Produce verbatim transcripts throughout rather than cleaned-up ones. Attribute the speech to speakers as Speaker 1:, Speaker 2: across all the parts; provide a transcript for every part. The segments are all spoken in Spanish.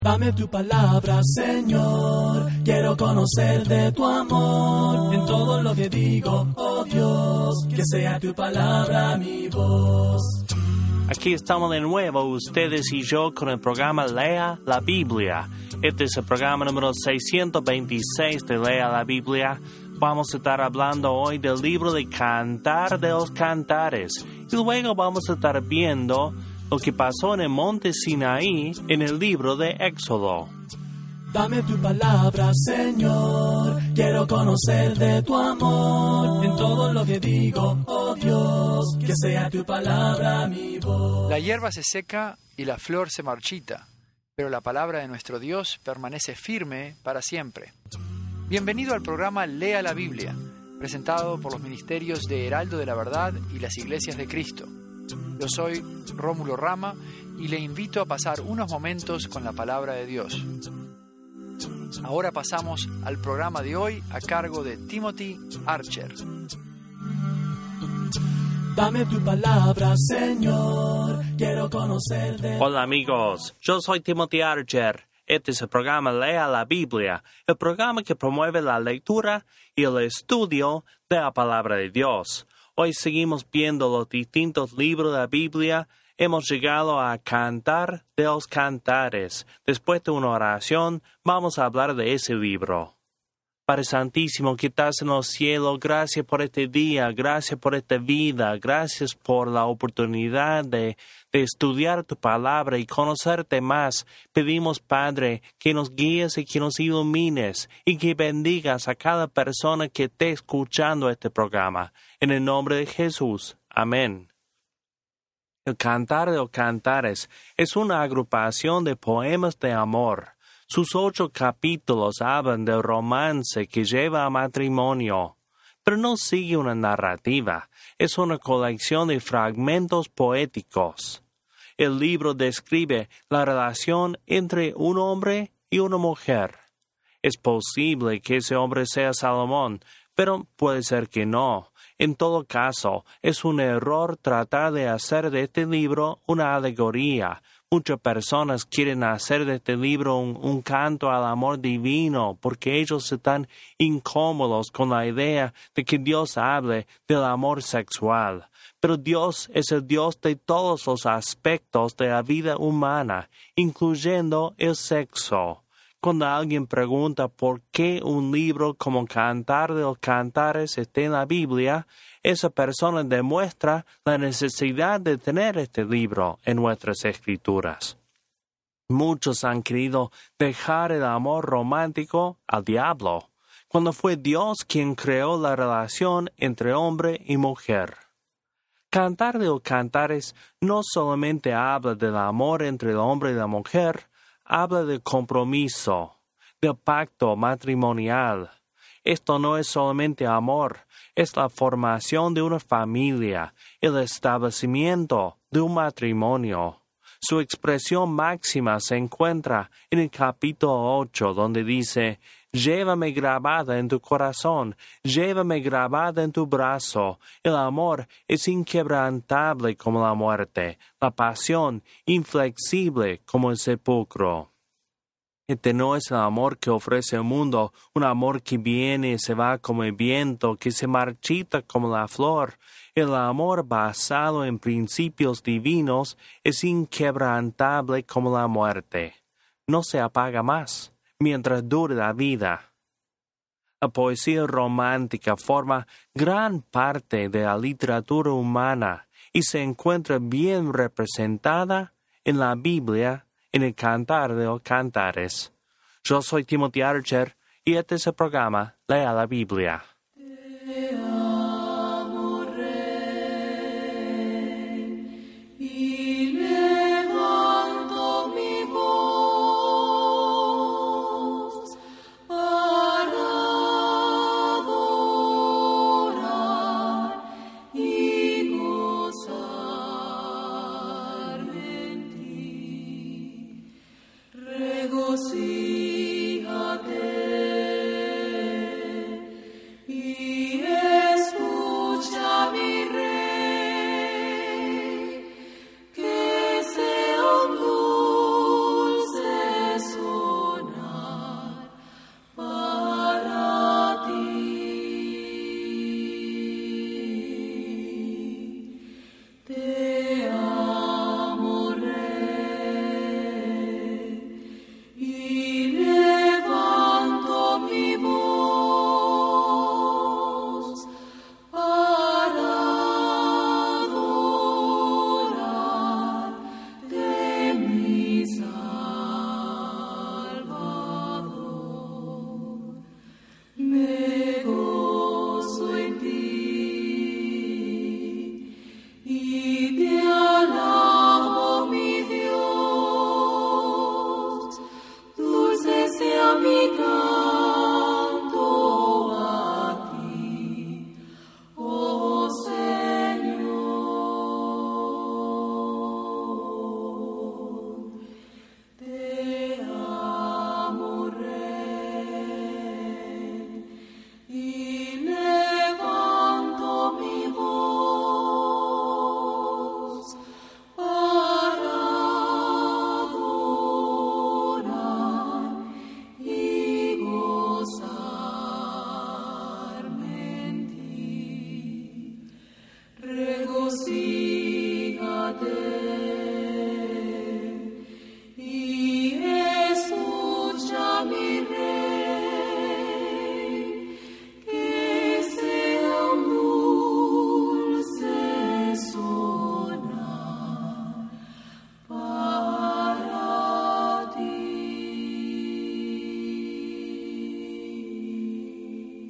Speaker 1: Dame tu palabra, Señor, quiero conocer de tu amor. En todo lo que digo, oh Dios, que sea tu palabra mi voz.
Speaker 2: Aquí estamos de nuevo, ustedes y yo, con el programa Lea la Biblia. Este es el programa número seiscientos veintiséis de Lea la Biblia. Vamos a estar hablando hoy del libro de Cantar de los Cantares. Y luego vamos a estar viendo lo que pasó en el monte Sinaí en el libro de Éxodo.
Speaker 1: Dame tu palabra, Señor, quiero conocer de tu amor. En todo lo que digo, oh Dios, que sea tu palabra mi voz.
Speaker 3: La hierba se seca y la flor se marchita, pero la palabra de nuestro Dios permanece firme para siempre. Bienvenido al programa Lea la Biblia, presentado por los ministerios de Heraldo de la Verdad y las Iglesias de Cristo. Yo soy Rómulo Rama y le invito a pasar unos momentos con la palabra de Dios. Ahora pasamos al programa de hoy a cargo de Timothy Archer.
Speaker 1: Dame tu palabra, Señor, quiero conocer de...
Speaker 2: Hola amigos, yo soy Timothy Archer. Este es el programa Lea la Biblia, el programa que promueve la lectura y el estudio de la palabra de Dios. Hoy seguimos viendo los distintos libros de la Biblia. Hemos llegado a Cantar de los Cantares. Después de una oración, vamos a hablar de ese libro. Padre Santísimo, que estás en los cielos, gracias por este día, gracias por esta vida, gracias por la oportunidad de, de estudiar tu palabra y conocerte más. Pedimos, Padre, que nos guíes y que nos ilumines y que bendigas a cada persona que esté escuchando este programa. En el nombre de Jesús. Amén. El Cantar de los Cantares es una agrupación de poemas de amor. Sus ocho capítulos hablan del romance que lleva a matrimonio, pero no sigue una narrativa, es una colección de fragmentos poéticos. El libro describe la relación entre un hombre y una mujer. Es posible que ese hombre sea Salomón, pero puede ser que no. En todo caso, es un error tratar de hacer de este libro una alegoría. Muchas personas quieren hacer de este libro un, un canto al amor divino porque ellos están incómodos con la idea de que Dios hable del amor sexual. Pero Dios es el Dios de todos los aspectos de la vida humana, incluyendo el sexo. Cuando alguien pregunta por qué un libro como Cantar de los Cantares está en la Biblia, esa persona demuestra la necesidad de tener este libro en nuestras escrituras. Muchos han querido dejar el amor romántico al diablo, cuando fue Dios quien creó la relación entre hombre y mujer. Cantar de los Cantares no solamente habla del amor entre el hombre y la mujer, habla del compromiso, del pacto matrimonial. Esto no es solamente amor, es la formación de una familia, el establecimiento de un matrimonio. Su expresión máxima se encuentra en el capítulo ocho, donde dice: «Llévame grabada en tu corazón, llévame grabada en tu brazo. El amor es inquebrantable como la muerte, la pasión inflexible como el sepulcro». Este no es el amor que ofrece el mundo, un amor que viene y se va como el viento, que se marchita como la flor. El amor basado en principios divinos es inquebrantable como la muerte. No se apaga más mientras dure la vida. La poesía romántica forma gran parte de la literatura humana y se encuentra bien representada en la Biblia, en el Cantar de los Cantares. Yo soy Timothy Archer y este es el programa Lea la Biblia.
Speaker 4: Que sean dulces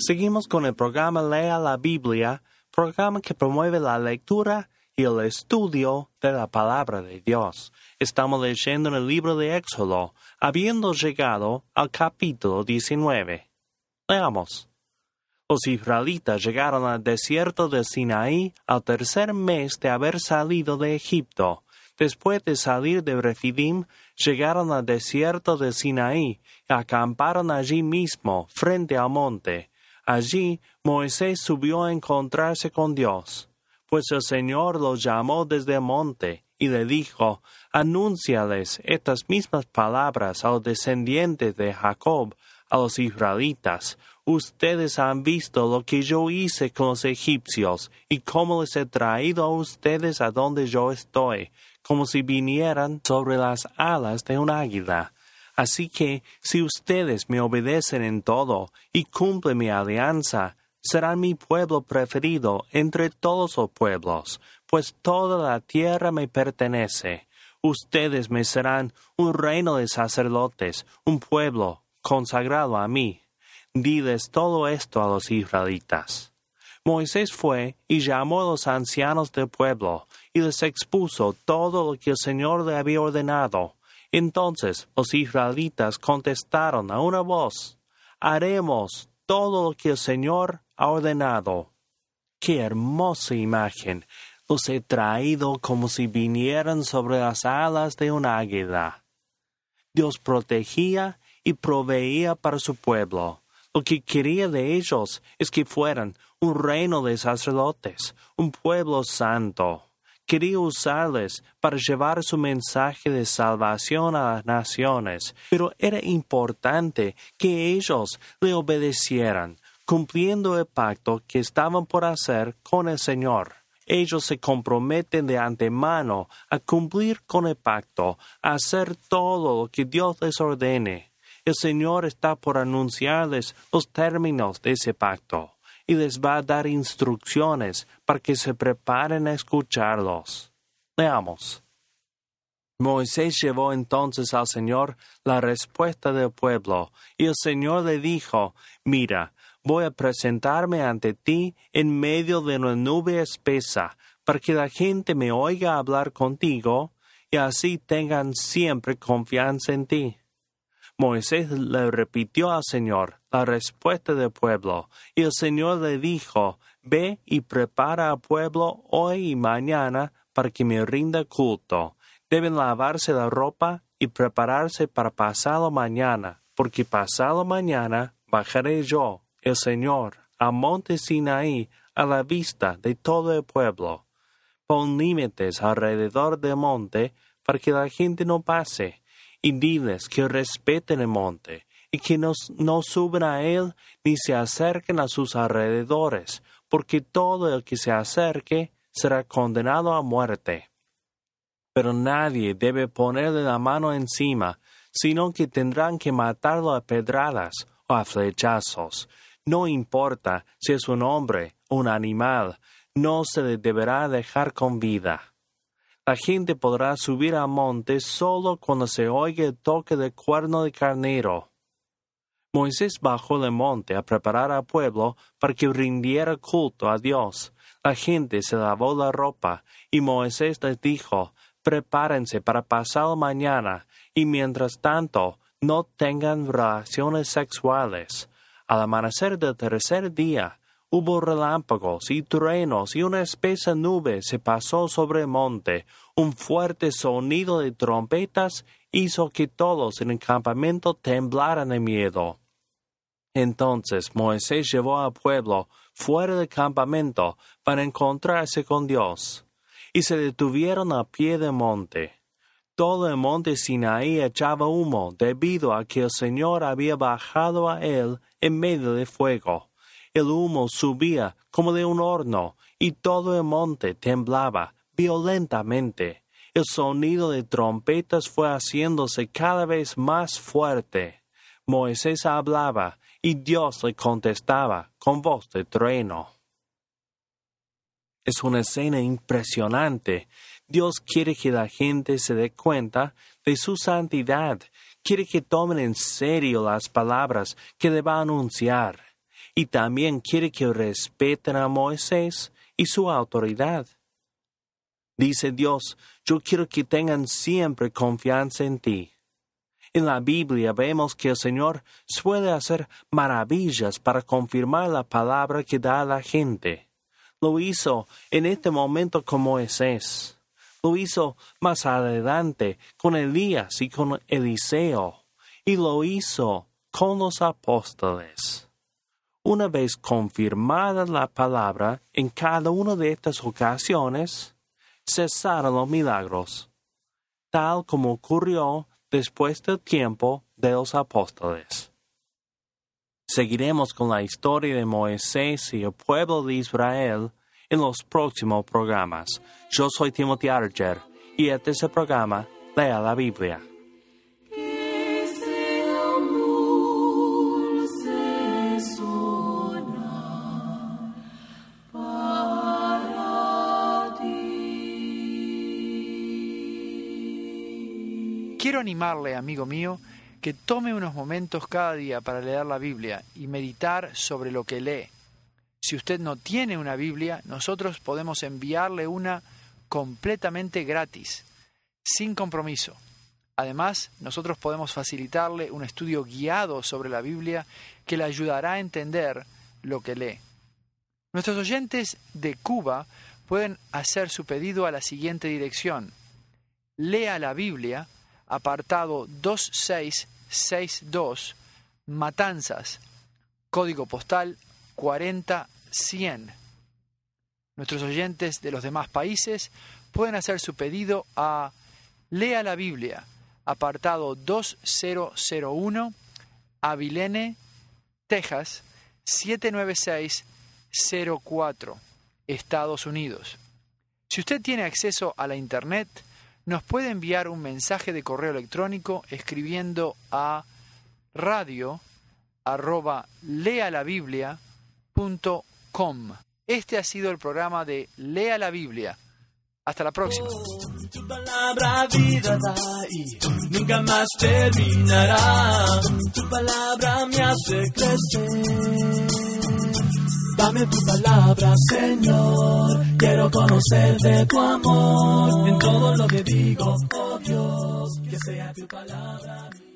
Speaker 2: Seguimos con el programa Lea la Biblia, programa que promueve la lectura y el estudio de la palabra de Dios. Estamos leyendo en el libro de Éxodo, habiendo llegado al capítulo diecinueve. Leamos. Los israelitas llegaron al desierto de Sinaí al tercer mes de haber salido de Egipto. Después de salir de Refidim, llegaron al desierto de Sinaí y acamparon allí mismo, frente al monte. Allí Moisés subió a encontrarse con Dios, pues el Señor lo llamó desde el monte y le dijo: Anúnciales estas mismas palabras a los descendientes de Jacob, a los israelitas. Ustedes han visto lo que yo hice con los egipcios y cómo les he traído a ustedes a donde yo estoy, como si vinieran sobre las alas de un águila. Así que, si ustedes me obedecen en todo y cumplen mi alianza, serán mi pueblo preferido entre todos los pueblos, pues toda la tierra me pertenece. Ustedes me serán un reino de sacerdotes, un pueblo consagrado a mí. Diles todo esto a los israelitas. Moisés fue y llamó a los ancianos del pueblo, y les expuso todo lo que el Señor le había ordenado. Entonces los israelitas contestaron a una voz: Haremos todo lo que el Señor ha ordenado. ¡Qué hermosa imagen! Los he traído como si vinieran sobre las alas de un águila. Dios protegía y proveía para su pueblo. Lo que quería de ellos es que fueran un reino de sacerdotes, un pueblo santo. Quería usarles para llevar su mensaje de salvación a las naciones, pero era importante que ellos le obedecieran, cumpliendo el pacto que estaban por hacer con el Señor. Ellos se comprometen de antemano a cumplir con el pacto, a hacer todo lo que Dios les ordene. El Señor está por anunciarles los términos de ese pacto y les va a dar instrucciones para que se preparen a escucharlos. Leamos. Moisés llevó entonces al Señor la respuesta del pueblo, y el Señor le dijo: Mira, voy a presentarme ante ti en medio de una nube espesa, para que la gente me oiga hablar contigo, y así tengan siempre confianza en ti. Moisés le repitió al Señor la respuesta del pueblo, y el Señor le dijo: Ve y prepara al pueblo hoy y mañana para que me rinda culto. Deben lavarse la ropa y prepararse para pasado mañana, porque pasado mañana bajaré yo, el Señor, al monte Sinaí, a la vista de todo el pueblo. Pon límites alrededor del monte para que la gente no pase, y diles que respeten el monte, y que no, no suban a él ni se acerquen a sus alrededores, porque todo el que se acerque será condenado a muerte. Pero nadie debe ponerle la mano encima, sino que tendrán que matarlo a pedradas o a flechazos. No importa si es un hombre o un animal, no se le deberá dejar con vida. La gente podrá subir al monte solo cuando se oiga el toque del cuerno de carnero. Moisés bajó del monte a preparar al pueblo para que rindiera culto a Dios. La gente se lavó la ropa, y Moisés les dijo: Prepárense para pasado mañana, y mientras tanto no tengan relaciones sexuales. Al amanecer del tercer día, hubo relámpagos y truenos, y una espesa nube se pasó sobre el monte. Un fuerte sonido de trompetas hizo que todos en el campamento temblaran de miedo. Entonces Moisés llevó al pueblo fuera del campamento para encontrarse con Dios, y se detuvieron a pie del monte. Todo el monte Sinaí echaba humo debido a que el Señor había bajado a él en medio de fuego. El humo subía como de un horno, y todo el monte temblaba violentamente. El sonido de trompetas fue haciéndose cada vez más fuerte. Moisés hablaba, y Dios le contestaba con voz de trueno. Es una escena impresionante. Dios quiere que la gente se dé cuenta de su santidad. Quiere que tomen en serio las palabras que le va a anunciar. y también quiere que respeten a Moisés y su autoridad. Dice Dios, yo quiero que tengan siempre confianza en ti. En la Biblia vemos que el Señor suele hacer maravillas para confirmar la palabra que da a la gente. Lo hizo en este momento con Moisés. Lo hizo más adelante con Elías y con Eliseo. Y lo hizo con los apóstoles. Una vez confirmada la palabra en cada una de estas ocasiones, cesaron los milagros, tal como ocurrió después del tiempo de los apóstoles. Seguiremos con la historia de Moisés y el pueblo de Israel en los próximos programas. Yo soy Timothy Archer y este es el programa Lea la Biblia.
Speaker 3: Quiero animarle, amigo mío, que tome unos momentos cada día para leer la Biblia y meditar sobre lo que lee. Si usted no tiene una Biblia, nosotros podemos enviarle una completamente gratis, sin compromiso. Además, nosotros podemos facilitarle un estudio guiado sobre la Biblia que le ayudará a entender lo que lee. Nuestros oyentes de Cuba pueden hacer su pedido a la siguiente dirección: Lea la Biblia, apartado dos seis seis dos, Matanzas, código postal cuarenta cien. Nuestros oyentes de los demás países pueden hacer su pedido a Lea la Biblia, apartado dos cero cero uno, Abilene, Texas, siete nueve seis cero cuatro, Estados Unidos. Si usted tiene acceso a la Internet, nos puede enviar un mensaje de correo electrónico escribiendo a radio arroba lealabiblia punto com. Este ha sido el programa de Lea la Biblia. Hasta la próxima.
Speaker 1: Tu palabra vida da y nunca más terminará. Tu palabra me hace crecer. Dame tu palabra, Señor. Quiero conocer de tu amor. En todo lo que digo, oh Dios, que sea tu palabra.